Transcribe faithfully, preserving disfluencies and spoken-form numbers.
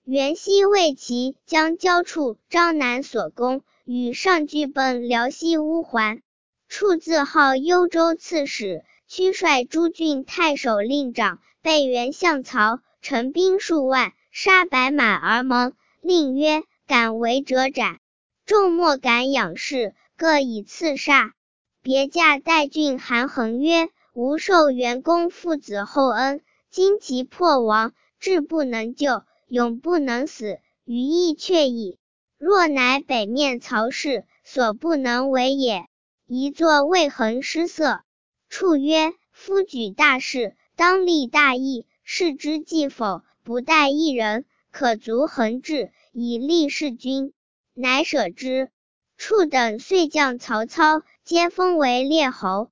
元熙为其将交处张南所攻，与上俱奔辽西乌桓。处自号幽州刺史，驱率诸郡太守令长，备援向曹，陈兵数万，杀百马而蒙。令曰：敢为者斩。众莫敢仰视，各以刺杀。别驾代郡韩衡曰：吾受元公父子厚恩，今其破亡，志不能救，永不能死，余亦却矣。若乃北面曹氏，所不能为也。一作未恒失色。处曰：夫举大事，当立大义，事之既否，不待一人，可足恒志，以立事君。乃舍之。处等遂将曹操，皆封为列侯。